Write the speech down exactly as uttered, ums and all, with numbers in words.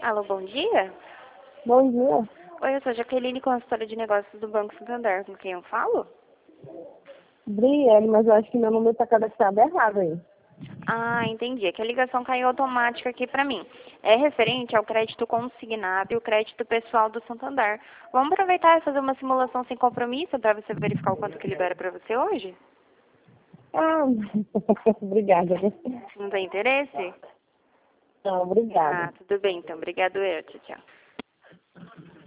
Alô, bom dia? Bom dia. Oi, eu sou a Jaqueline, consultora de negócios do Banco Santander. Com quem eu falo? Brielle, mas eu acho que meu número está cadastrado errado aí. Ah, entendi. É que a ligação caiu automática aqui pra mim. É referente ao crédito consignado e o crédito pessoal do Santander. Vamos aproveitar e fazer uma simulação sem compromisso para você verificar o quanto que libera para você hoje? Ah, obrigada. Não tem interesse? Não, obrigada. Ah, tudo bem, então. Obrigado eu. Tchau, tchau.